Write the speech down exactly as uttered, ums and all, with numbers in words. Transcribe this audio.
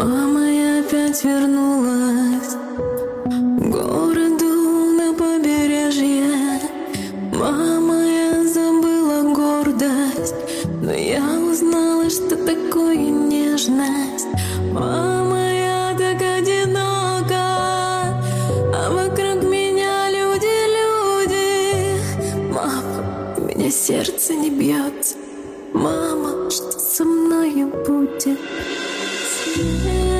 Мама, я опять вернулась к городу на побережье. Мама, я забыла гордость, но я узнала, что такое нежность. Мама, я так одинока, а вокруг меня люди, люди. Мама, у меня сердце не бьется. Мама, что со мною будет?